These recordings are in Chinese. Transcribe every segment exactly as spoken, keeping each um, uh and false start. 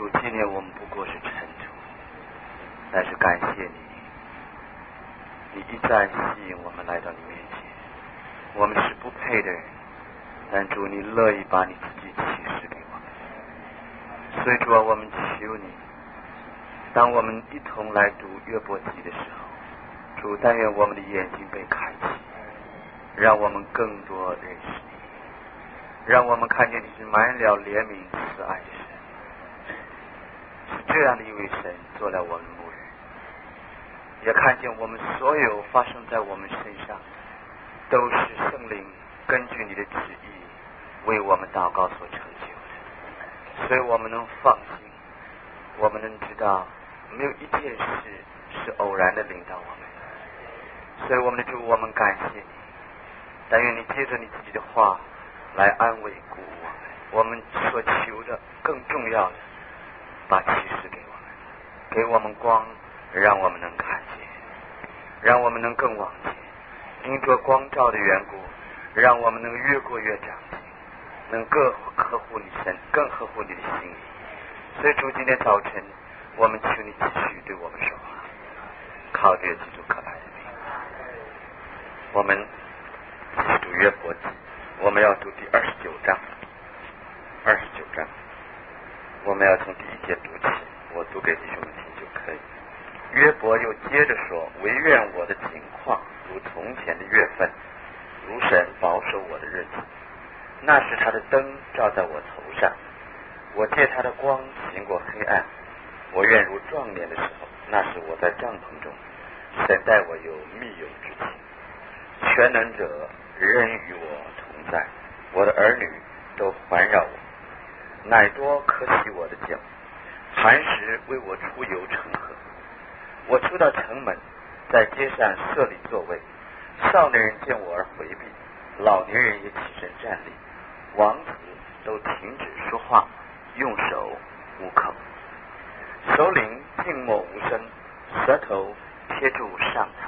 主，今年我们不过是尘土，但是感谢你，你一再吸引我们来到你面前。我们是不配的人，但主你乐意把你自己启示给我们。所以主啊，我们求你，当我们一同来读约伯记的时候，主但愿我们的眼睛被开启，让我们更多认识你，让我们看见你是满了怜悯慈爱的神，是这样的一位神做了我们牧人，也看见我们所有发生在我们身上都是圣灵根据你的旨意为我们祷告所成就的，所以我们能放心，我们能知道没有一件事是偶然的领导我们。所以我们的主，我们感谢你，但愿你接着你自己的话来安慰鼓舞我们。我们所求的更重要的，把启示给我们，给我们光，让我们能看见，让我们能更往前。因着光照的缘故，让我们能越过越长进，能更合乎你神，更合乎你的心意。所以主，今天早晨我们求你继续对我们说话，靠着基督可爱的名。我们继续读约伯记，我们要读第二十九章。二十九章，我们要从第一节读起，我读给弟兄们听就可以。约伯又接着说：惟愿我的景况如从前的月份，如神保守我的日子。那时他的灯照在我头上，我借他的光行过黑暗。我愿如壮年的时候，那时我在帐篷中，神待我有密友之情。全能者仍与我同在，我的儿女都环绕我，乃多可洗我的脚，磐石为我出游成河。我出到城门，在街上设立座位，少年人见我而回避，老年人也起身站立，王子都停止说话，用手捂口，首领静默无声，舌头贴住上膛。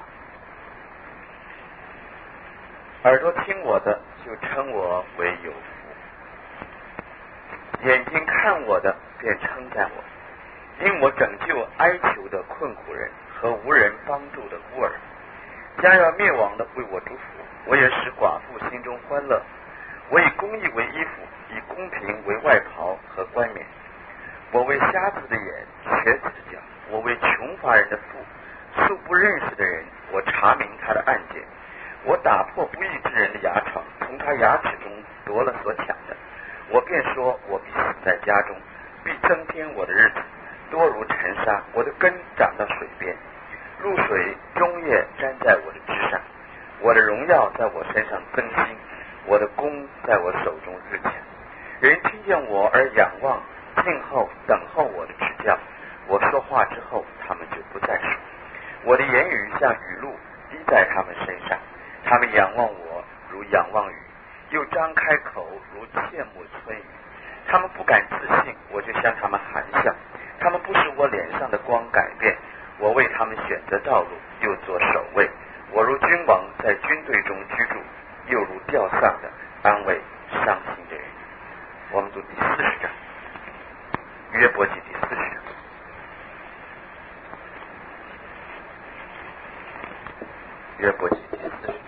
耳朵听我的就称我为有福，眼睛看我的便称赞我，因我拯救哀求的困苦人和无人帮助的孤儿。将要灭亡的为我祝福，我也使寡妇心中欢乐。我以公义为衣服，以公平为外袍和冠冕。我为瞎子的眼，瘸子的脚，我为穷乏人的腹，素不认识的人，我查明他的案件。我打破不义之人的牙床，从他牙齿中夺了所抢的。我便说，我必死在家中，必增添我的日子，多如尘沙。我的根长到水边，露水终夜沾在我的枝上。我的荣耀在我身上更新，我的功在我手中日强。人听见我而仰望，静候等候我的指教。我说话之后，他们就不再说。我的言语像雨露滴在他们身上，他们仰望我如仰望雨，又张开口如切慕春雨。他们不敢自信，我就向他们含笑。他们不使我脸上的光改变，我为他们选择道路，又做守卫。我如君王在军队中居住，又如吊丧的安慰伤心的人。我们读第四十章，约伯记第四十章。约伯记第四十章。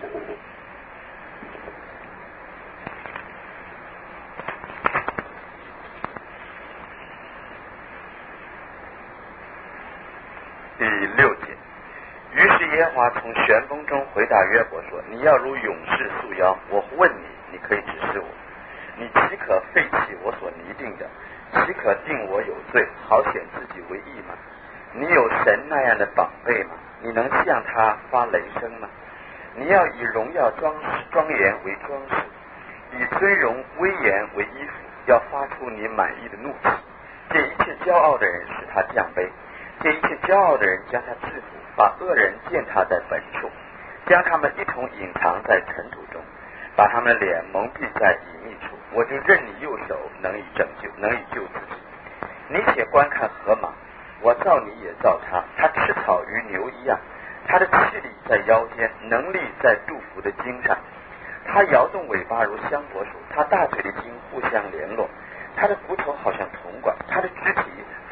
第六节，于是耶和华从旋风中回答约伯说：你要如勇士束腰，我问你，你可以指示我。你岂可废弃我所拟定的？岂可定我有罪，好显自己为义吗？你有神那样的宝贝吗？你能向他发雷声吗？你要以荣耀装庄严为装饰，以尊荣威严为衣服，要发出你满意的怒气。见一切骄傲的人使他降卑，见一切骄傲的人将他制服，把恶人践踏在本处，将他们一同隐藏在尘土中，把他们的脸蒙蔽在隐秘处。我就任你右手能以拯救，能以救自己。你且观看河马，我造你也造他，他吃草与牛一样，他的气力在腰间，能力在肚腹的筋上。他摇动尾巴如香柏树，他大腿的筋互相联络，他的骨头好像铜管，他的肢体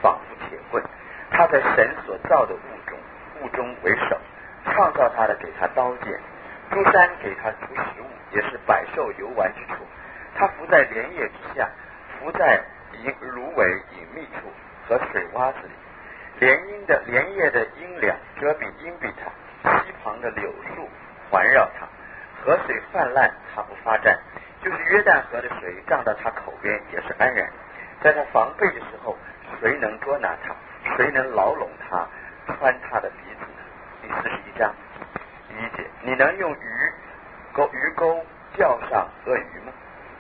在神所造的物中，物中为首，创造他的给他刀剑，诸山给他出食物，也是百兽游玩之处。他伏在莲叶之下，伏在芦苇隐秘处和水洼子里。莲荫的莲叶的阴凉遮蔽荫蔽他，溪旁的柳树环绕他，河水泛滥，他不发战。就是约旦河的水涨到他口边，也是安然。在他防备的时候，谁能捉拿他？谁能牢笼他，穿他的鼻子呢？第四十一章第一节，你能用鱼钩鱼钩钓上鳄鱼吗？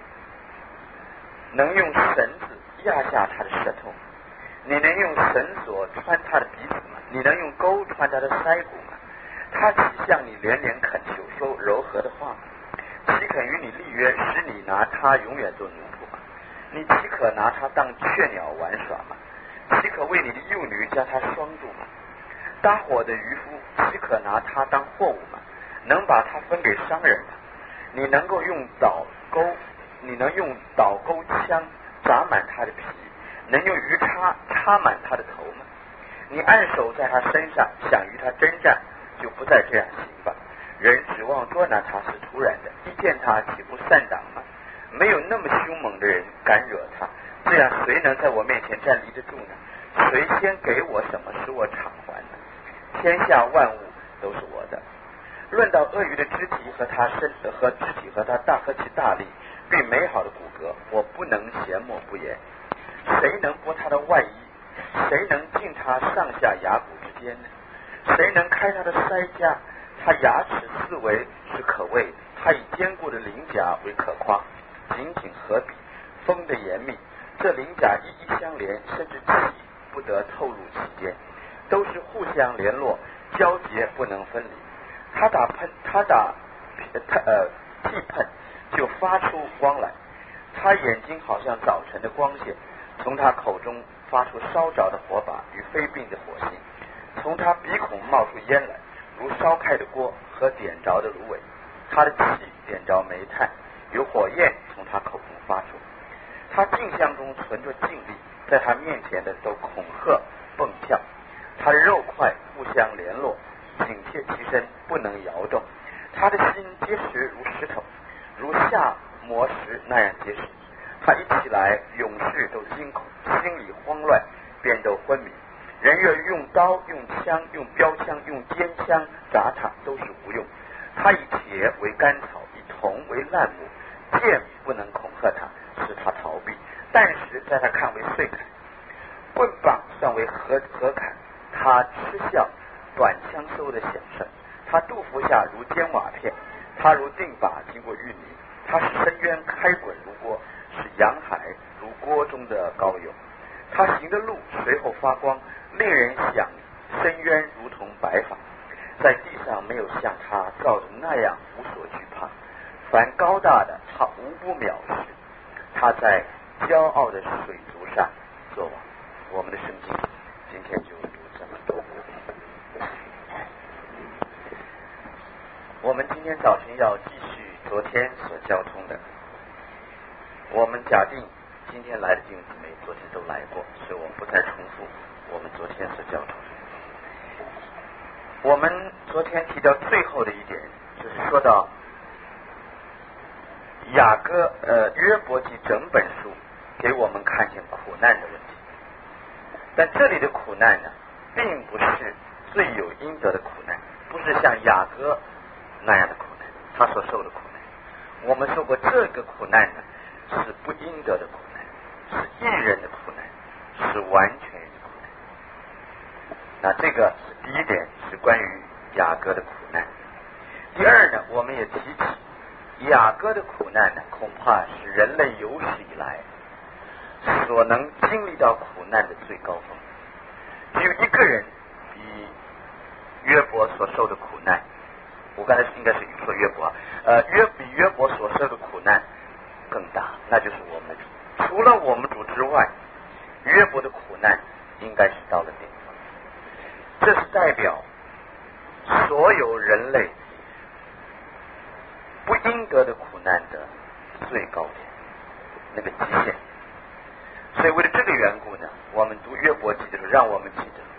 能用绳子压下他的舌头？你能用绳索穿他的鼻子吗？你能用钩穿他的腮骨吗？他岂向你连连恳求说柔和的话吗？岂肯与你立约，使你拿他永远做奴仆吗？你岂可拿他当雀鸟玩耍吗？岂可为你的幼女将他拴住吗？搭伙的渔夫岂可拿他当货物吗？能把他分给商人吗？你能够用倒钩，你能用倒钩枪扎满他的皮，能用鱼叉插满他的头吗？你按手在他身上，想与他征战，就不再这样行吧。人指望捉拿他是突然的，一见他岂不散党吗？没有那么凶猛的人敢惹他，这样谁能在我面前站立得住呢？谁先给我什么使我偿还呢？天下万物都是我的。论到鳄鱼的肢体和他身和肢体和他大和其大力并美好的骨骼，我不能缄默不言。谁能剥他的外衣？谁能进他上下牙骨之间呢？谁能开他的腮颊？他牙齿四围是可畏的，他以坚固的鳞甲为可夸，紧紧合璧，封得严密。这鳞甲一一相连，甚至气不得透入其间，都是互相联络，交结不能分离。他打喷，他打他呃气喷，就发出光来。他眼睛好像早晨的光线，从他口中发出烧着的火把与飞并的火星，从他鼻孔冒出烟来，如烧开的锅和点着的芦苇。他的气点着煤炭，有火焰从他口中发出。他镜像中存着劲力，在他面前的都恐吓蹦跳。他的肉块互相联络，紧贴其身，不能摇动。他的心结实如石头，如下磨石那样结实。他一起来，勇士都惊恐，心里慌乱，便都昏迷。人若用刀、用枪、用标枪、用尖枪砸他，都是无用。他以铁为干草，以铜为烂木，剑不能恐吓他，使他逃避。但是在他看为碎砍，棍棒算为合合砍。他嗤笑短枪收的响声，他肚腹下如尖瓦片，他如定把经过淤泥。他使深渊开滚如锅，使洋海如锅中的膏油。他行的路随后发光，令人想深渊如同白发。在地上没有像他造的那样无所惧怕，凡高大的他无不藐视。他在骄傲的水族上作王。我们的圣经今天就读这么多。我们今天早晨要继续昨天所交通的。我们假定今天来的弟兄姊妹昨天都来过，所以我们不再重复我们昨天所交通的。我们昨天提到最后的一点，就是说到雅各呃约伯记整本书给我们看见苦难的问题，但这里的苦难呢，并不是罪有应得的苦难，不是像雅各那样的苦难，他所受的苦难。我们说过，这个苦难呢是不应得的苦难，是义人的苦难，是完全人的苦难。那这个是第一点，是关于雅各的苦难。第二呢，我们也提起雅各的苦难呢，恐怕是人类有史以来所能经历到苦难的最高峰。只有一个人比约伯所受的苦难，我刚才应该是说约伯，呃，约比约伯所受的苦难更大，那就是我们的主。除了我们主之外，约伯的苦难应该是到了顶峰。这是代表所有人类不应得的苦难的最高点，那个极限。所以为了这个缘故呢，我们读约伯记的时候，让我们记得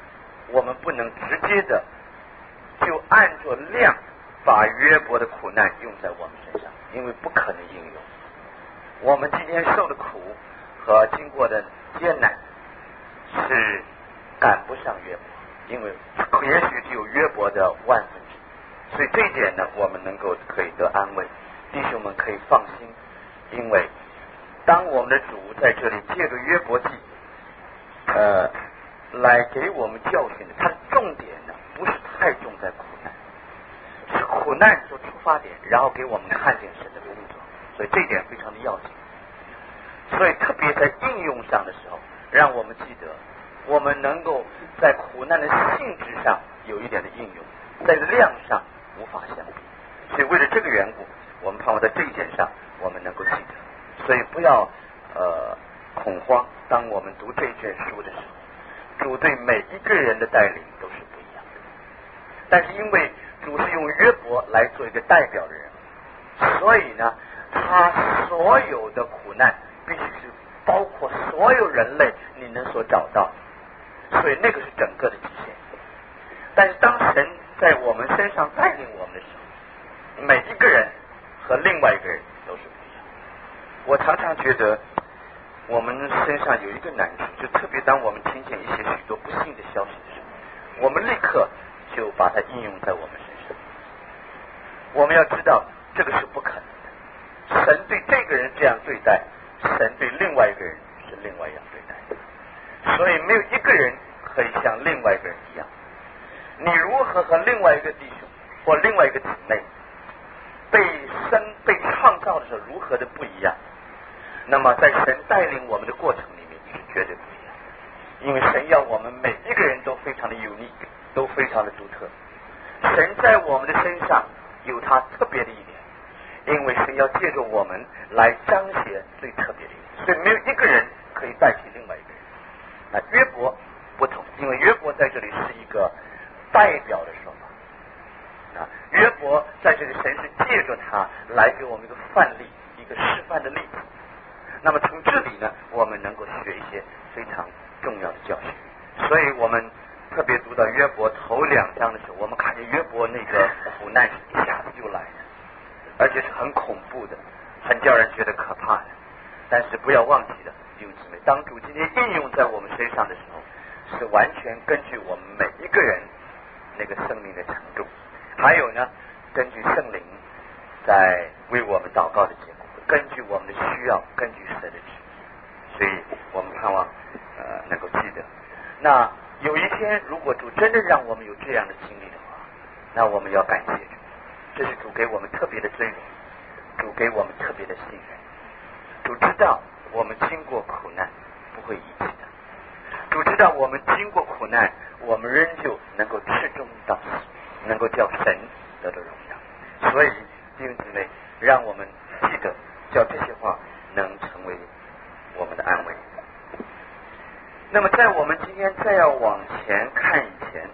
我们不能直接的就按着量把约伯的苦难用在我们身上，因为不可能应用。我们今天受的苦和经过的艰难是赶不上约伯，因为也许只有约伯的万分之一，所以这一点呢，我们能够可以得安慰，弟兄们可以放心，因为当我们的主在这里借着约伯记呃来给我们教训的，它的重点呢不是太重在苦难，是苦难做出发点，然后给我们看见神的工作，所以这一点非常的要紧。所以特别在应用上的时候，让我们记得我们能够在苦难的性质上有一点的应用，在量上无法相比。所以为了这个缘故，我们盼望在这一点上我们能够记得。所以不要呃恐慌，当我们读这卷书的时候，主对每一个人的带领都是不一样的，但是因为主是用约伯来做一个代表的人，所以呢他所有的苦难必须是包括所有人类你能所找到，所以那个是整个的极限。但是当神在我们身上带领我们的时候，每一个人和另外一个人都是不一样。我常常觉得我们身上有一个难处，就特别当我们听见一些许多不幸的消息的时候，我们立刻就把它应用在我们身上。我们要知道这个是不可能的，神对这个人这样对待，神对另外一个人是另外一样对待的，所以没有一个人可以像另外一个人一样。你如何和另外一个弟兄或另外一个姊妹被生被创造的时候如何的不一样，那么在神带领我们的过程里面是绝对不一样的，因为神要我们每一个人都非常的unique，都非常的独特。神在我们的身上有他特别的一点，因为神要借着我们来彰显最特别的一点，所以没有一个人可以代替另外一个人。那约伯不同，因为约伯在这里是一个代表的说法啊，约伯在这里神是借着他来给我们一个范例，一个示范的例子。那么从这里呢，我们能够学一些非常重要的教训。所以我们特别读到约伯头两章的时候，我们看见约伯那个苦难是一下子就来的，而且是很恐怖的，很叫人觉得可怕的。但是不要忘记了，弟兄姊妹，当主今天应用在我们身上的时候，是完全根据我们每一个人那个生命的程度，还有呢根据圣灵在为我们祷告的结果，根据我们的需要，根据神的旨意。所以我们盼望呃能够记得，那有一天如果主真的让我们有这样的经历的话，那我们要感谢主，这是主给我们特别的尊荣，主给我们特别的信任。主知道我们经过苦难不会遗弃的，主知道我们经过苦难，我们仍旧能够至终到死，能够叫神得到荣耀。所以弟兄姊妹，让我们记得叫这些话能成为我们的安慰。那么在我们今天再要往前看以前，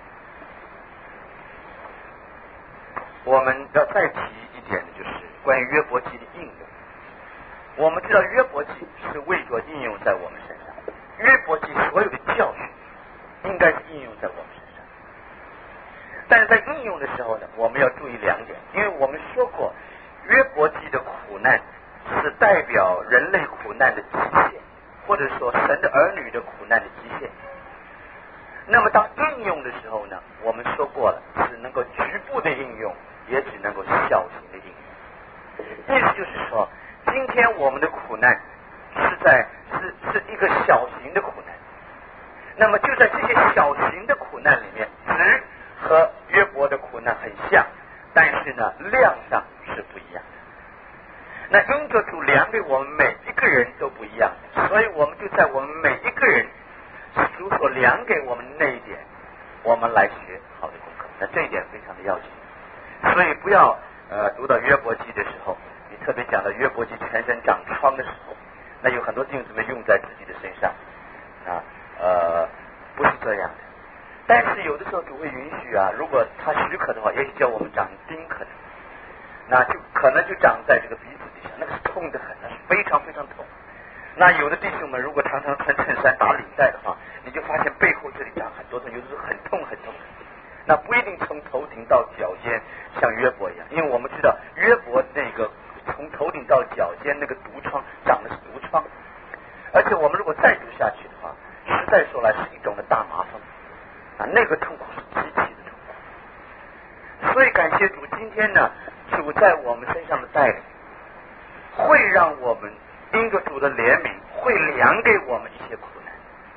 我们要再提一点的就是关于约伯记的应用。我们知道约伯记是为着应用在我们身上，约伯记所有的教训应该是应用在我们身上，但是在应用的时候呢，我们要注意两点，因为我们说过约伯记的苦难是代表人类苦难的极限，或者说神的儿女的苦难的极限。那么当应用的时候呢，我们说过了，只能够局部的应用，也只能够小型的应用。意思就是说，今天我们的苦难是在是是一个小型的苦难，那么就在这些小型的苦难里面，值和约伯的苦难很像，但是呢量上是不一样的。那因着主量给我们每一个人都不一样，所以我们就在我们每一个人主所量给我们那一点，我们来学好的功课。那这一点非常的要紧，所以不要呃读到约伯记的时候，你特别讲到约伯记全身长疮的时候，那有很多弟兄姊妹用在自己的身上啊，呃不是这样的。但是有的时候主会允许啊，如果他许可的话，也许叫我们长钉，可能那就可能就长在这个鼻子底下，那个是痛得很，那是非常非常痛。 那有的弟兄们如果常常穿衬衫打领带的话，你就发现背后这里长很多痛，有的时候很痛很痛。那不一定从头顶到脚尖像约伯一样，因为我们知道约伯那个从头顶到脚尖那个毒疮长的是毒疮，而且我们如果再读下去的话，实在说来是一种的大麻风啊，那个痛苦是极其的痛苦。所以感谢主，今天呢，主在我们身上的带领，会让我们因着主的怜悯，会量给我们一些苦难，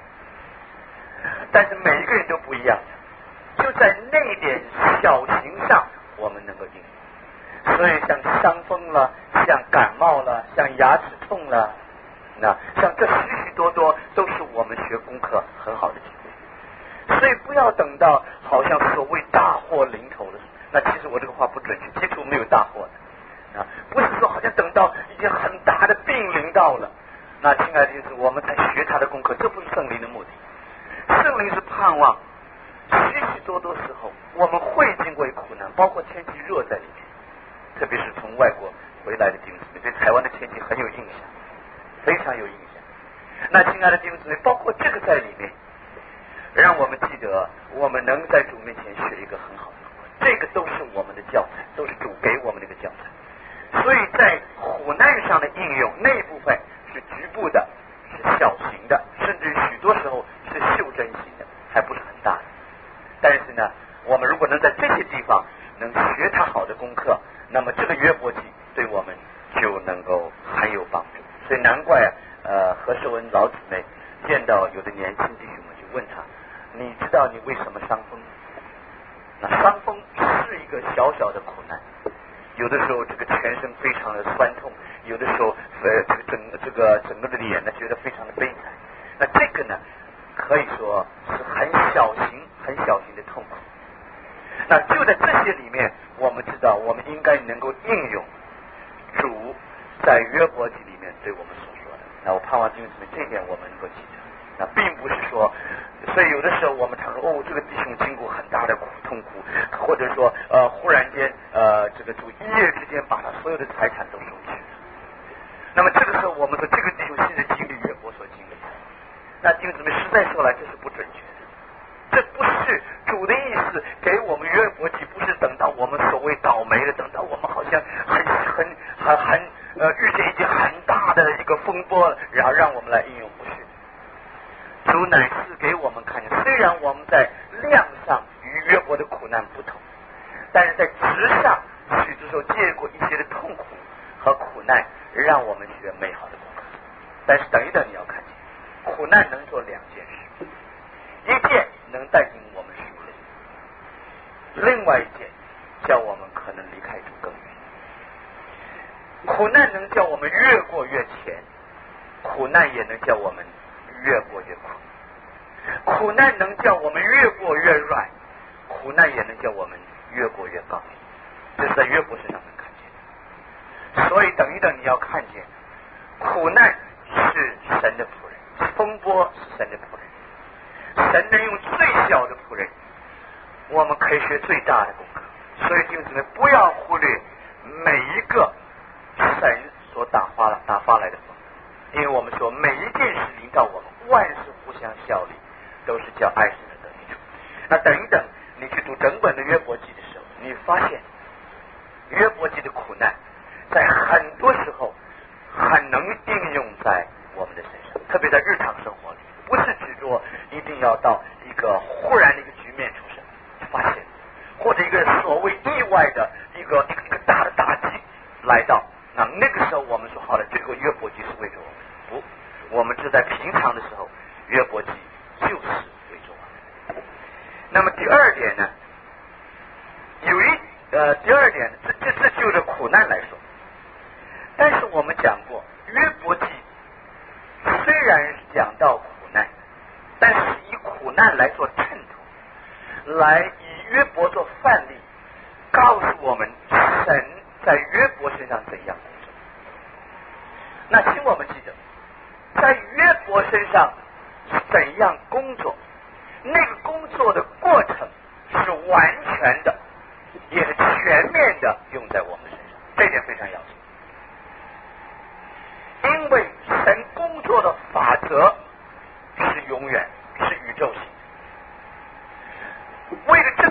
但是每一个人都不一样的，就在那点小行上，我们能够应用。所以像伤风了，像感冒了，像牙齿痛了，那像这许许多多都是我们学功课很好的机会。所以不要等到好像所谓大祸临头了，那其实我这个话不准确，基础没有大祸的啊，不是说好像等到已经很大的病临到了，那亲爱的就是我们才学他的功课，这不是圣灵的目的。圣灵是盼望许许多多时候我们会经过苦难，包括天气热在里面，特别是从外国回来的弟兄姊妹，对台湾的天气很有印象，非常有印象。那亲爱的弟兄姊妹，包括这个在里面，让我们记得我们能在主面前学一个很好的功课，这个都是我们的教材，都是主给我们的一个教材。所以在苦难上的应用那一部分是局部的，是小型的，甚至许多时候是袖珍型的，还不是很大的。但是呢，我们如果能在这些地方能学他好的功课，那么这个约伯记对我们就能够很有帮助。所以难怪呃何寿恩老姊妹见到有的年轻弟兄们就问他，你知道你为什么伤风？那伤风是一个小小的苦难，有的时候这个全身非常的酸痛，有的时候呃这个整这个整个的脸呢觉得非常的悲惨。那这个呢可以说是很小型很小型的痛苦。那就在这些里面，我们知道我们应该能够应用主在约伯记里面对我们所说的。那我盼望弟兄姊妹这一点我们能够记得。那并不是说，所以有的时候我们常说哦，这个弟兄经过很大的苦痛苦，或者说呃忽然间呃这个主一夜之间把他所有的财产都收去了。那么这个时候我们说这个弟兄现在经历约伯所经历的，那弟兄姊妹实在说来这是不准确的。这不是主的意思，给我们约伯记不是等到我们所谓倒霉了，等到我们好像很很很很呃遇见一件很大的一个风波，然后让我们来应用，不是。主乃是给我们看见，虽然我们在量上与约伯的苦难不同，但是在质上许多时候借过一些的痛苦和苦难，让我们学美好的功课。但是等一等，你要看见苦难能做两件事，一件能带进我们属灵，另外一件叫我们可能离开主更远。苦难能叫我们越过越前，苦难也能叫我们越过越苦。苦难能叫我们越过越软，苦难也能叫我们越过越高。这是在约伯身上能看见。所以等一等，你要看见苦难是神的仆人，风波是神的仆人，神能用最小的仆人，我们可以学最大的功课。所以弟兄姊妹，不要忽略每一个神所打发了打发来的风，因为我们说每一件事临到我们，万事互相效力，都是叫爱神的得益处。那等一等，你去读整本的约伯记的时候，你发现约伯记的苦难在很多时候很能应用在我们的身上，特别在日常生活里，不是指着一定要到一个忽然的一个局面出现发现，或者一个所谓意外的一个一个一个大的打击来到，那那个时候我们说好了，这个约伯记是为着我们，不，我们是在平常的时候，约伯记就是为着我们。那么第二点呢，有一呃第二点，这这这就着苦难来说，但是我们讲过，约伯记虽然是讲到苦难，但是以苦难来做衬托，来以约伯做范例，告诉我们神在约伯身上怎样工作。那请我们记得，在约伯身上怎样工作，那个工作的过程是完全的，也是全面的用在我们身上，这点非常要紧。因为神工作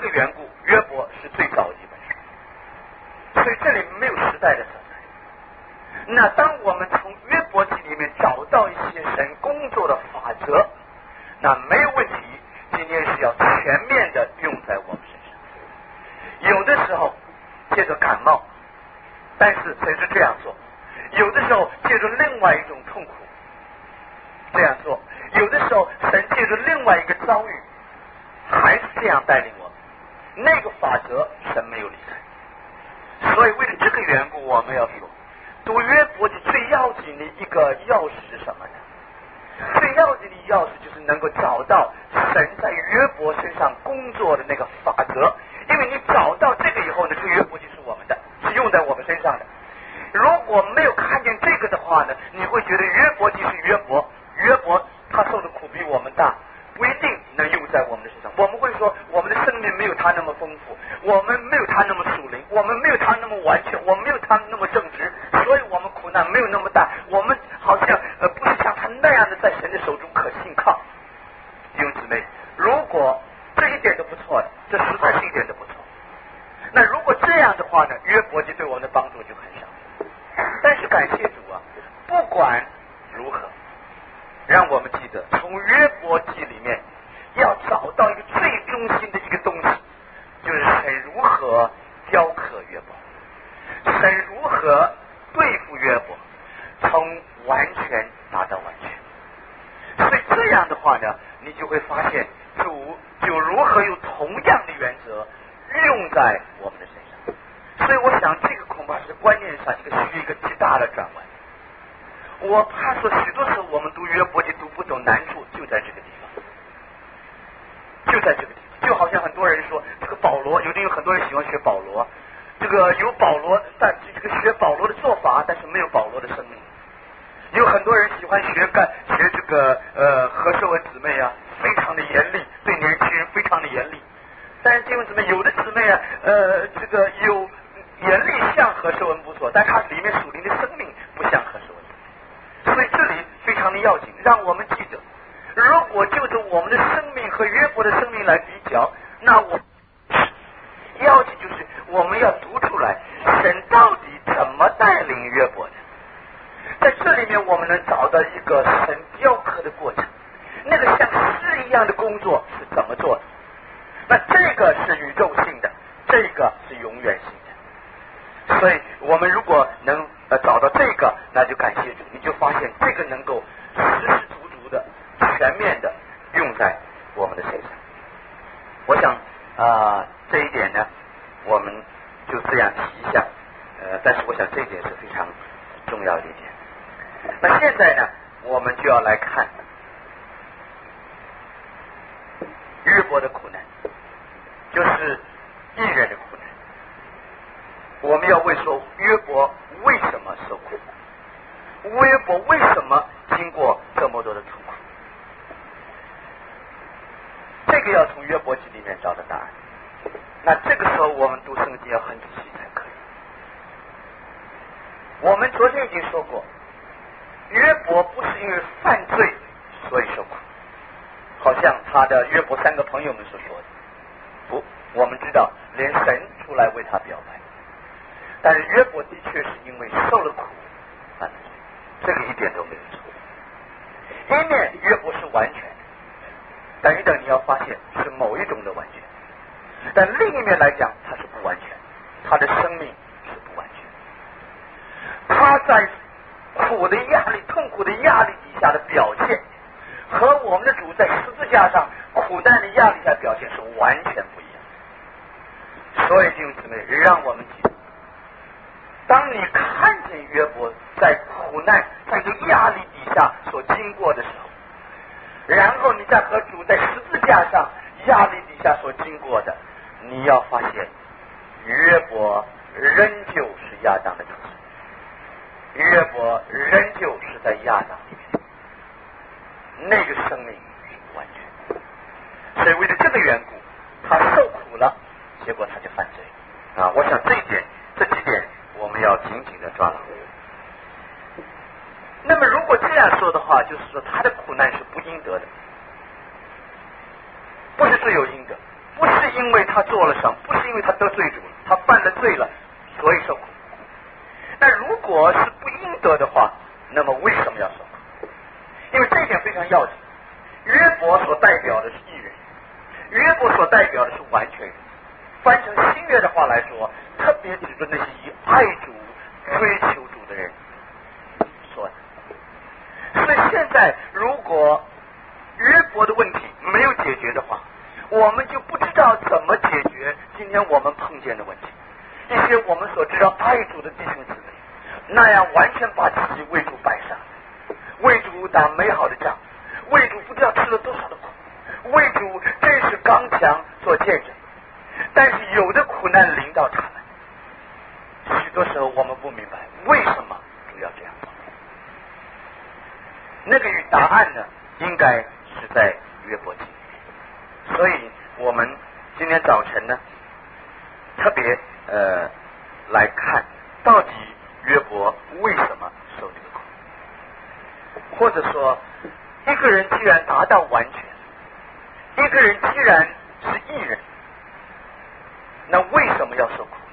个缘故，约伯是最早的一本书，所以这里没有时代的色彩。那当我们从约伯记里面找到一些神工作的法则，那没有问题，今天是要全面的用在我们身上。有的时候借着感冒，但是神是这样做；有的时候借着另外一种痛苦这样做；有的时候神借着另外一个遭遇还是这样带领我们。那个法则神没有离开。所以为了这个缘故，我们要说读约伯记最要紧的一个钥匙是什么呢？最要紧的钥匙就是能够找到神在约伯身上工作的那个法则。因为你找到这个以后呢，这个约伯记是我们的，是用在我们身上的。如果没有看见这个的话呢，你会觉得约伯记是约伯，约伯他受的苦比我们大，不一定能用在我们的身上。我们会说我们的生命没有他那么丰富，我们没有他那么属灵，我们没有他那么完全，我们没有他那么正直，所以我们苦难没有那么大，我们好像呃不是像他那样的在神的手中可信靠。弟兄姊妹，如果这一点都不错的，这实在是一点都不错。那如果这样的话呢，约伯记对我们的帮助就很少。但是感谢主啊，不管如何，让我们记得从约伯记里面要找到一个最中心的一个东西，就是神如何雕刻约伯，神如何对付约伯，从完全达到完全。所以这样的话呢，你就会发现主就如何用同样的原则用在我们的身上。所以我想这个恐怕是观念上一个需一个极大的转弯。我怕说许多时候我们读约伯记读不懂，难处就在这个地方，就在这个地方。就好像很多人说这个保罗，有的有很多人喜欢学保罗，这个有保罗，但这个学保罗的做法，但是没有保罗的生命。有很多人喜欢学干学这个呃何寿文姊妹啊，非常的严厉，对年轻人非常的严厉。但是弟兄姊妹，有的姊妹啊，呃，这个有严厉像何寿文不错，但它里面属灵的生命不像何寿文。所以这里非常的要紧，让我们记得，如果就着我们的生命和约伯的生命来比较，那我要紧就是我们要读出来神到底怎么带领约伯的。在这里面我们能找到一个神雕刻的过程，那个像诗一样的工作是怎么做的。那这个是宇宙性的，这个是永远性的。所以我们如果能呃找到这个，那就感谢主，你就发现这个能够实实足足的全面的用在我们的身上。我想啊、呃、这一点呢我们就这样提一下，呃但是我想这一点是非常重要的一点。那现在呢我们就要来看约伯的苦难，就是艺人的苦难。我们要问说约伯为什么受苦，约伯为什么经过这么多的痛苦，这个要从约伯记里面找到答案。那这个时候我们读圣经要很仔细才可以。我们昨天已经说过，约伯不是因为犯罪所以受苦，好像他的约伯三个朋友们所说的，不，我们知道连神出来为他表白。但是约伯的确是因为受了苦犯了罪，这个一点都没有错。一面约伯是完全的，等一等你要发现是某一种的完全，但另一面来讲他是不完全，他的生命是不完全。他在苦的压力、痛苦的压力底下的表现，和我们的主在十字架上苦难的压力下表现是完全不一样。所以弟兄姊妹，让我们记得，当你看见约伯在苦难、在这个压力底下所经过的时候，然后你再和主在十字架上压力底下所经过的，你要发现约伯仍旧是亚当的子孙，约伯仍旧是在亚当里面，那个生命是不完全的。所以为了这个缘故，他受苦了，结果他就犯罪啊！我想这一点，这几点我们要紧紧的抓牢。那么如果这样说的话，就是说他的苦难是不应得的，不是罪有应得，不是因因为他做了什么，不是因为他得罪主了，他犯了罪了，所以受苦。那如果是不应得的话，那么为什么要受苦？因为这一点非常要紧。约伯所代表的是义人，约伯所代表的是完全人。翻成新约的话来说，特别指着那些以爱主、追求主的人说的。所以现在如果约伯的问题没有解决的话，我们就不知道怎么解决今天我们碰见的问题。一些我们所知道爱主的弟兄姊妹，那样完全把自己为主摆上，为主打美好的仗，为主不知道吃了多少的苦，为主真是刚强做见证。但是有的苦难临到他们，许多时候我们不明白为什么主要这样做。那个与答案呢，应该是在约伯记里面。所以我们今天早晨呢，特别呃来看到底约伯为什么受这个苦，或者说一个人既然达到完全，一个人既然是义人，那为什么要受苦？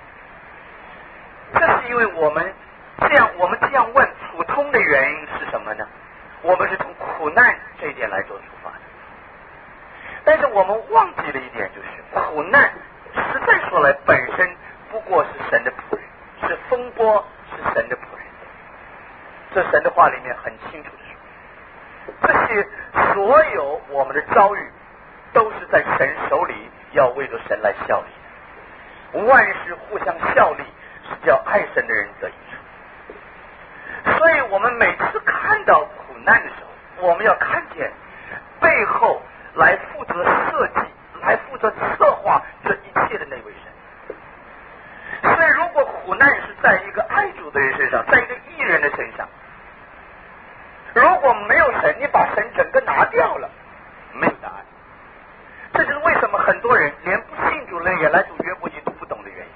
这是因为我们这样我们这样问，普通的原因是什么呢？我们是从苦难这一点来做出发的。但是我们忘记了一点，就是苦难实在说来本身不过是神的仆人，是风波，是神的仆人。这神的话里面很清楚的说，这些所有我们的遭遇都是在神手里，要为着神来效力的。万事互相效力，是叫爱神的人得益处。所以我们每次看到苦难的时候，我们要看见背后来负责设计、来负责策划这一切的那位神。所以如果苦难是在一个爱主的人身上，在一个义人的身上，如果没有神，你把神整个拿掉了，没有答案。这就是为什么很多人连不信主的人也来读约伯记都不懂的原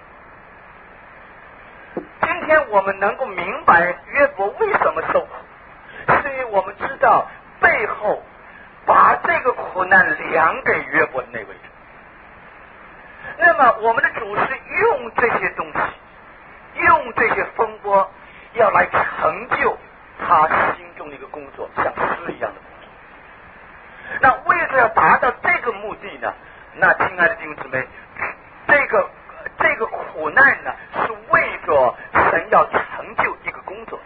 因。今天我们能够明白约伯为什么受苦，是因为我们知道背后把这个苦难量给约伯的那位主。那么我们的主是用这些东西，用这些风波，要来成就他心中的一个工作，像诗一样的工作。那为了要达到这个目的呢，那亲爱的弟兄姊妹，这个这个苦难呢，是为着神要成就一个工作。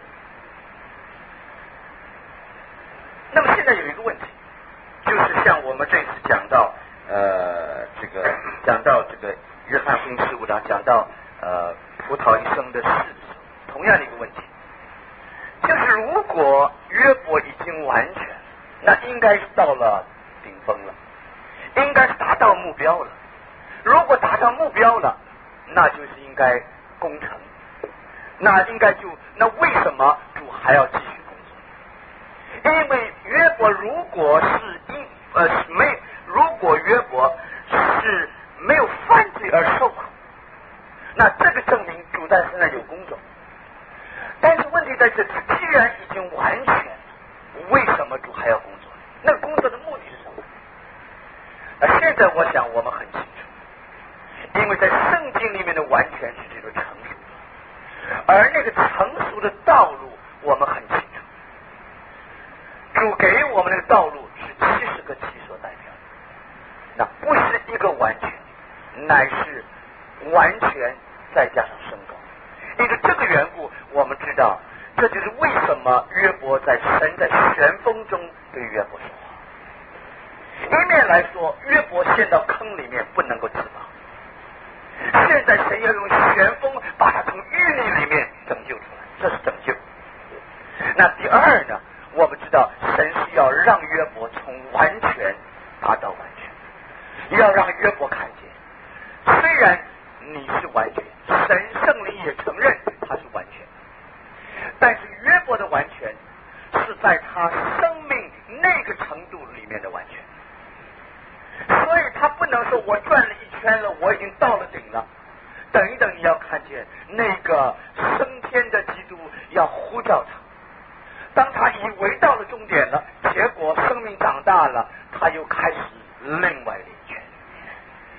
那么现在有一个问题，就是像我们这次讲到呃这个讲到这个约翰福音十五章讲到呃葡萄一生的事的时候，同样的一个问题，就是如果约伯已经完全，那应该是到了顶峰了，应该是达到目标了。如果达到目标了，那就是应该攻城，那应该就那为什么主还要继续工作？因为约伯如果是因呃没如果约伯是没有犯罪而受苦，那这个证明主在身上有工作。但是问题在这里，既然已经完全，为什么主还要工作？那个工作的目的是什么？而现在我想我们很清楚，因为在圣经里面的完全是这个成熟的，而那个成熟的道路我们很清楚。主给我们的道路是七十个七所代表的，那不是一个完全，乃是完全再加上升高。因为这个缘故，我们知道，这就是为什么约伯在神在旋风中对约伯说话。一面来说，约伯陷到坑里面不能够自保，现在神要用旋风把他从淤泥里面拯救出来，这是拯救。那第二呢，我们知道神是要让约伯从完全达到完全，要让约伯看见，虽然你是完全，神圣灵也承认他是完全，但是约伯的完全是在他生命那个程度里面的完全，所以他不能说我转了一圈了，我已经到了顶了。等一等，你要看见那个升天的基督要呼召他，当他以为到了终点了，结果生命长大了，他又开始另外的一圈。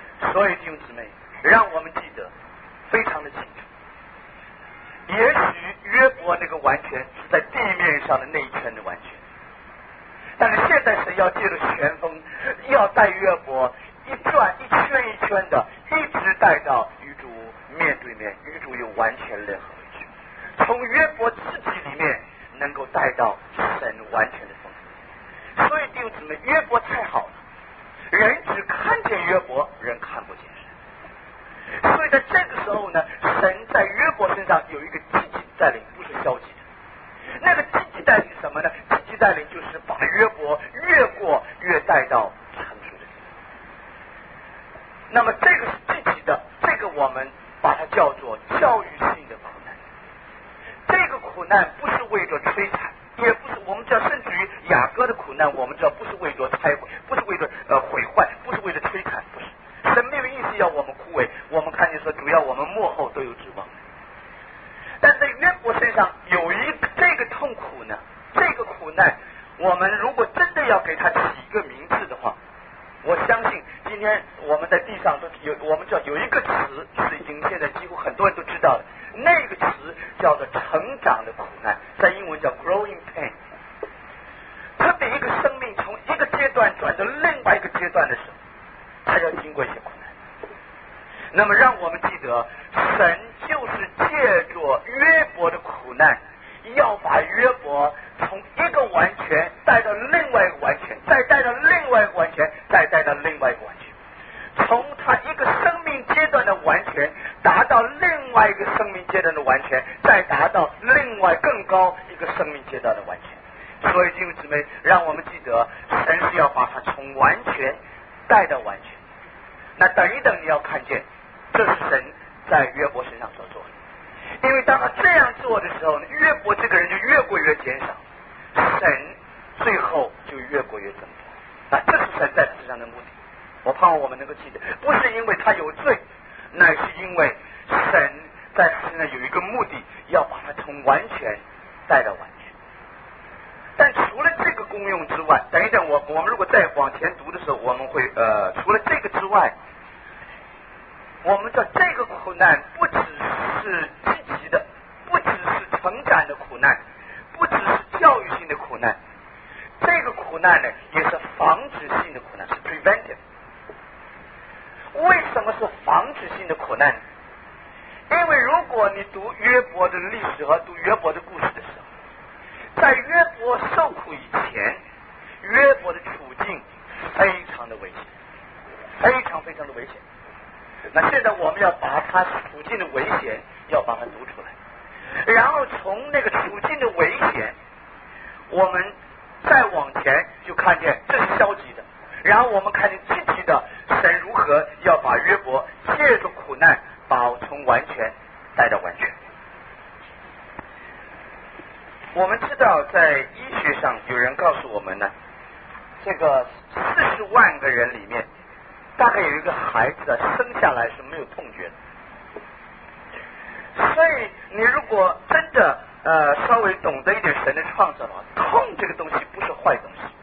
所以弟兄姊妹，让我们记得非常的清楚。也许约伯那个完全是在地面上的那一圈的完全，但是现在神要借着旋风，要带约伯一转一圈一圈的，一直带到与主面对面，与主有完全联合回去，从约伯自己里面能够带到神完全的丰富。所以弟兄姊妹，约伯太好了，人只看见约伯，人看不见神。所以在这个时候呢，神在约伯身上有一个积极带领，不是消极的。那个积极带领什么呢？积极带领就是把约伯越过越带到成熟的地步。那么这个是积极的，这个我们把它叫做教育性的苦难。这个苦难不是为着摧残，也不是我们知道，甚至于雅各的苦难，我们知道不是为着拆毁，不是为着呃毁坏，不是为着摧残，不是。神没有意思要我们枯萎，我们看见说主要我们幕后都有指望。但在约伯身上有一个这个痛苦呢，这个苦难，我们如果真的要给它起一个名字的话，我相信今天我们在地上都有，我们知道有一个词是已经现在几乎很多人都知道的，那个词叫做成长的苦难，在英文叫 growing pain。 特别一个生命从一个阶段转到另外一个阶段的时候，他要经过一些苦难。那么让我们记得，神就是借着约伯的苦难，要把约伯从一个完全带到另外一个完全，再带到另外一个完全，再带到另外一个完全，从他一个生命阶段的完全达到另外一个生命阶段的完全，再达到另外更高一个生命阶段的完全。所以弟兄姊妹，让我们记得，神是要把他从完全带到完全。那等一等，你要看见，这是神在约伯身上所做的。因为当他这样做的时候呢，约伯这个人就越过越减少，神最后就越过越增多。那这是神在世上的目的。我盼望我们能够记得，不是因为他有罪，乃是因为神在世上有一个目的，要把他从完全带到完全。但除了这个功用之外，等一等，我我们如果再往前读的时候，我们会呃，除了这个之外，我们的这个苦难不只是积极的，不只是成长的苦难，不只是教育性的苦难，这个苦难呢也是防止性的苦难，是 preventive。 为什么是防止性的苦难？因为如果你读约伯的历史和读约伯的故事的时候，在约伯受苦以前，约伯的处境非常的危险，非常非常的危险。那现在我们要把他处境的危险要把它读出来，然后从那个处境的危险，我们再往前就看见这是消极的，然后我们看见积极的，神如何要把约伯借着苦难把从完全带到完全。我们知道在医学上有人告诉我们呢，这个四十万个人里面大概有一个孩子啊，生下来是没有痛觉的。所以你如果真的呃稍微懂得一点神的创造的话，痛这个东西不是坏东西，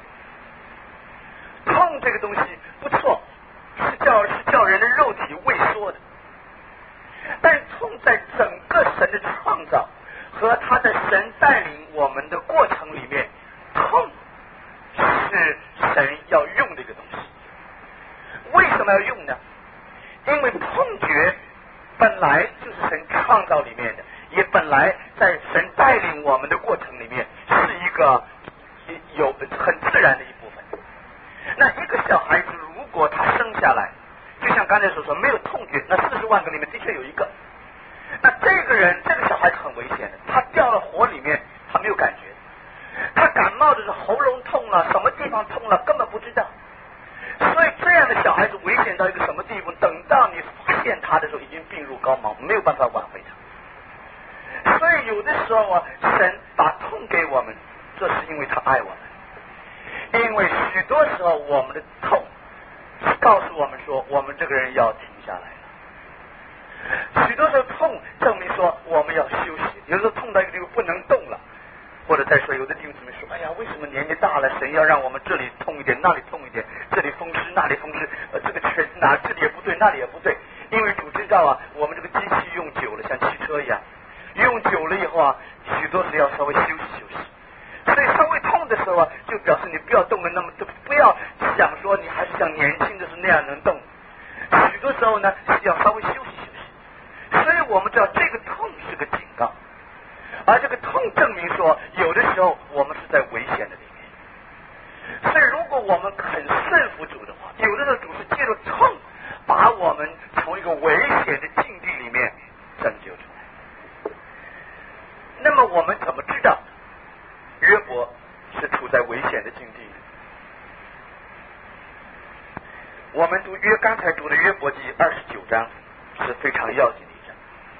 痛这个东西不错，是叫是叫人的肉体萎缩的。但痛在整个神的创造和他的神带领我们的过程里面，痛是神要用的一个东西。为什么要用呢？因为痛觉本来就是神创造里面的，也本来在神带领我们的过程里面是一个有很自然的一部分。那一个小孩子如果他生下来，就像刚才所说没有痛觉，那四十万个里面的确有一个，那这个人这个小孩子很危险的，他掉了火里面他没有感觉，他感冒的时候喉咙痛了，什么地方痛了根本不知道。所以这样的小孩子危险到一个什么地步，等到你发现他的时候已经病入膏肓，没有办法挽回他。所以有的时候啊，神把痛给我们，这是因为他爱我们。因为许多时候我们的痛告诉我们说我们这个人要停下来了，许多时候痛证明说我们要休息，有时候痛到一个地方不能动了， 或者再说，有的弟兄姊妹说，哎呀，为什么年纪大了，神要让我们这里痛一点，那里痛一点，这里风湿，那里风湿，呃，这个全哪这里也不对，那里也不对，因为主知道啊，我们这个机器用久了，像汽车一样，用久了以后啊，许多时要稍微休息休息。所以稍微痛的时候啊，就表示你不要动的那么多，不要想说你还是像年轻的时候那样能动。许多时候呢，是要稍微休息休息。所以我们知道这个痛是个警告，而这个痛证明说，有的时候我们是在危险的里面。所以如果我们肯顺服主的话，有的时候主是借着痛把我们从一个危险的境地里面拯救出来。那么我们怎么知道约伯是处在危险的境地呢？我们读约刚才读的约伯记二十九章是非常要紧的一章。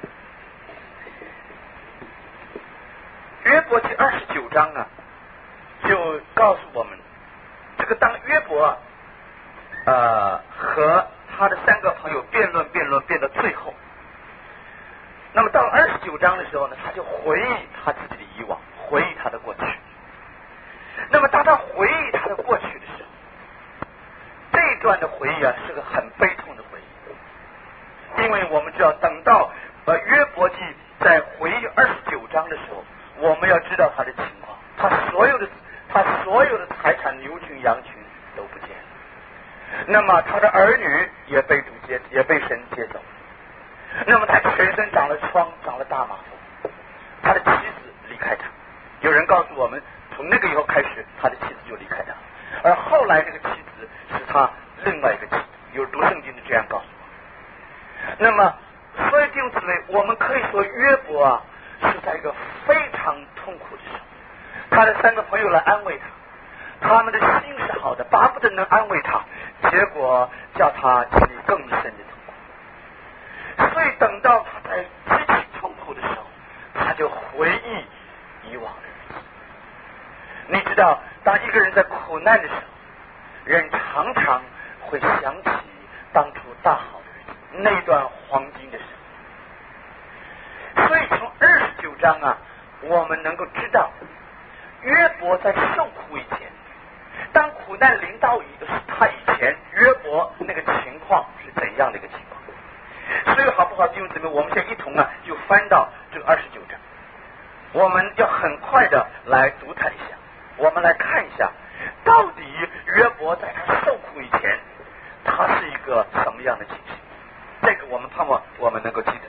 约伯记二十九章啊，就告诉我们，这个当约伯呃和他的三个朋友辩论辩论辩到最后，那么到了二十九章的时候呢，他就回忆他自己的以往，回忆他的过去。那么当他回忆他的过去的时候，这一段的回忆啊是个很悲痛的回忆，因为我们知道等到呃约伯记在回忆二十九章的时候，我们要知道他的情况，他所有的他所有的财产牛群羊群都不见了，那么他的儿女也被主接也被神接走，那么他全身长了疮，长了大麻风，他的妻子离开他。有人告诉我们，从那个以后开始，他的妻子就离开他，而后来这个妻子是他另外一个妻子，有读圣经的这样告诉我。那么所以弟兄姊妹，我们可以说约伯啊是在一个非常痛苦的时候，他的三个朋友来安慰他，他们的心是好的，巴不得能安慰他，结果叫他经历更深的痛苦。所以等到他在极其痛苦的时候，他就回忆以往的日子。你知道，当一个人在苦难的时候，人常常会想起当初大好的日子，那段黄金的时候。所以从二十九章啊，我们能够知道约伯在受苦以前，当苦难临到他以前，约伯那个情况是怎样的一个情况。所以好不好弟兄姊妹，我们现在一同啊就翻到这个二十九章，我们要很快的来读它一下，我们来看一下到底约伯在他受苦以前他是一个什么样的情形。这个我们盼望我们能够记得。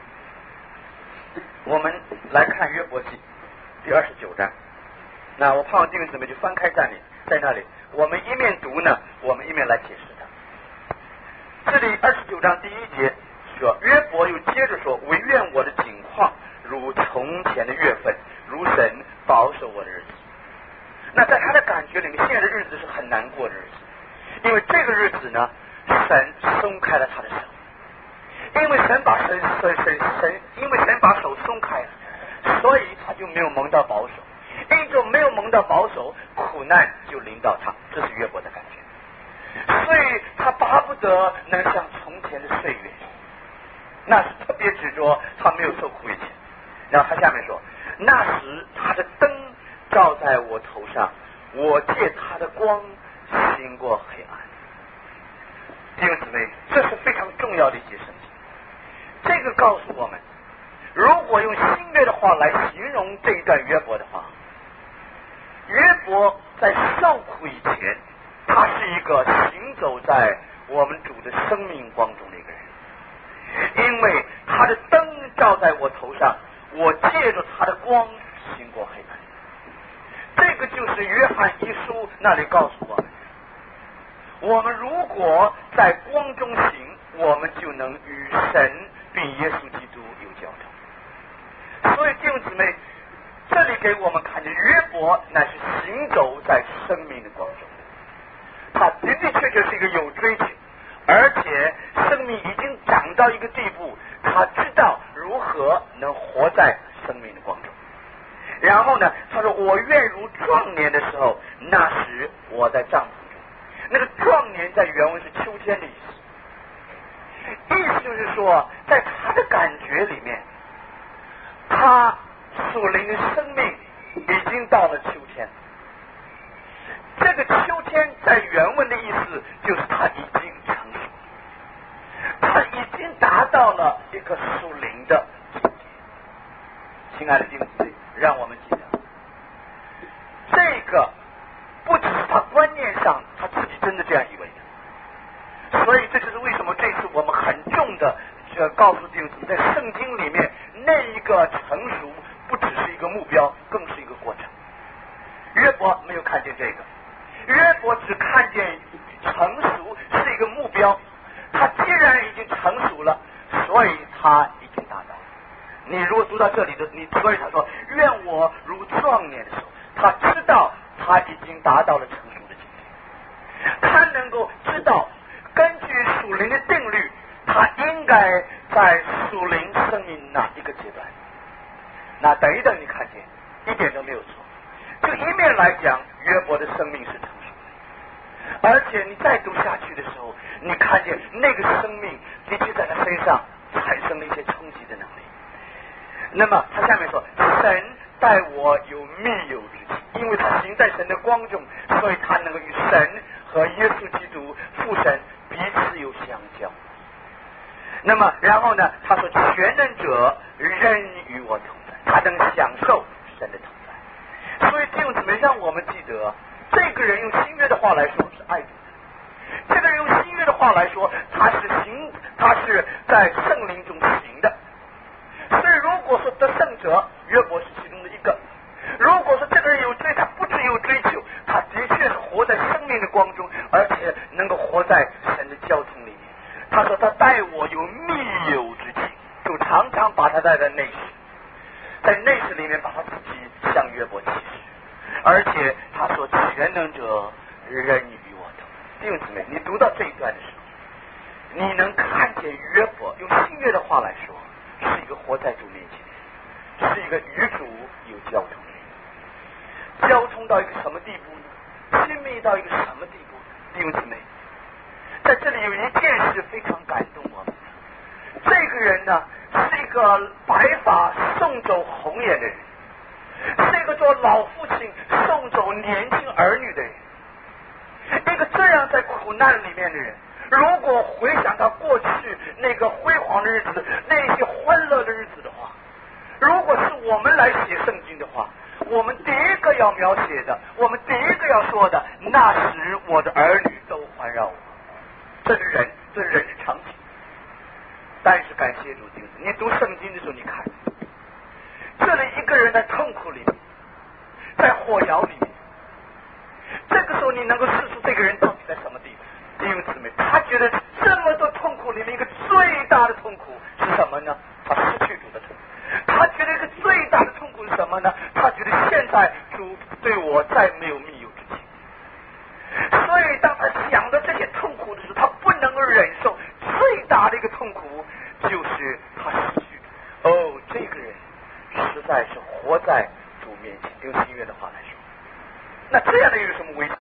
我们来看约伯记第二十九章，那我盼望弟兄姊妹就翻开在里在那里，我们一面读呢，我们一面来解释它。这里二十九章第一节说，约伯又接着说，唯愿我的景况如从前的月份，如神保守我的日子。那在他的感觉里面，现在的日子是很难过的日子，因为这个日子呢，神松开了他的手，因为神把神神神神，因为神把手松开了，所以他就没有蒙到保守，因着没有蒙到保守，苦难就临到他，这是约伯的感觉。所以他巴不得能像从前的岁月，那是特别执着他没有受苦以前。然后他下面说，那时他的灯照在我头上，我借他的光行过黑暗。弟兄姊妹，这是非常重要的一节圣经。这个告诉我们，如果用新约的话来形容这一段约伯的话，约伯在受苦以前，他是一个行走在我们主的生命光中的一个人，因为他的灯照在我头上，我借着他的光行过黑暗。这个就是约翰一书那里告诉我们，我们如果在光中行，我们就能与神并耶稣基督有交通。所以弟兄姊妹，这里给我们看见约伯乃是行走在生命的光中，他的的确确是一个有追求，而且生命已经长到一个地步，他知道如何能活在生命的光中。然后呢，他说，我愿如壮年的时候，那时我在帐篷中。那个壮年在原文是秋天的意思，意思就是说，在他的感觉里面，他属灵的生命已经到了秋天。这个秋天在原文的意思就是它已经成熟，它已经达到了一个属灵的境界。亲爱的弟兄姊妹，让我们记得，这个不只是他观念上他自己真的这样以为的，所以这就是为什么这次我们很重的呃告诉弟兄姊妹，在圣经里面那一个成熟不只是一个目标，更是一个过程。约伯没有看见这个，约伯只看见成熟是一个目标，他既然已经成熟了，所以他已经达到了。你如果读到这里的，你所以他说愿我如壮年的时候，他知道他已经达到了成熟的境界，他能够知道根据属灵的定律，他应该在属灵生命哪一个阶段。那等一等，你看见一点都没有错。就一面来讲，约伯的生命是成熟的，而且你再读下去的时候，你看见那个生命的确在他身上产生了一些冲击的能力。那么他下面说，神待我有密友之情，因为他行在神的光中，所以他能够与神和耶稣基督父神彼此有相交。那么然后呢，他说全能者仍与我同在，他能享受神的同在。所以弟兄姊妹，让我们记得，这个人用新约的话来说是爱主的，这个人用新约的话来说，他是行，他是在圣灵中行的。所以如果说得胜者，约伯是其中的一个。如果说这个人有追，他不只有追求，他的确是活在生命的光中，而且能够活在神的交通里面。他说他待我有密友之情，就常常把他带在内室，在内室里面把他自己向约伯启示。而且他说全能者仍与我同。弟兄姊妹，你读到这一段的时候，你能看见约伯用新约的话来说，是一个活在主面前，是一个与主有交通的人。交通到一个什么地步呢？亲密到一个什么地步呢？弟兄姊妹，在这里有一件事非常感动我们。这个人呢，是一个白发送走红颜的人，是一个做老父亲送走年轻儿女的人，一个这样在苦难里面的人，如果回想到过去那个辉煌的日子，那些欢乐的日子的话，如果是我们来写圣经的话，我们第一个要描写的，我们第一个要说的，那时我的儿女都环绕我。这是人，这是人之常情。但是感谢主，你读圣经的时候，你看这里一个人在痛苦里面，在火窑里面，这个时候你能够试出这个人到底在什么地方。弟兄姊妹，他觉得这么多痛苦里面一个最大的痛苦是什么呢？他失去主的痛苦。他觉得一个最大的痛苦是什么呢？他觉得现在主对我再没有密友之情。所以当他想到这些痛苦的时候，他不能够忍受最大的一个痛苦就是他失去。哦，这个人实在是活在主面前，用新约的话来说，那这样的有什么危险？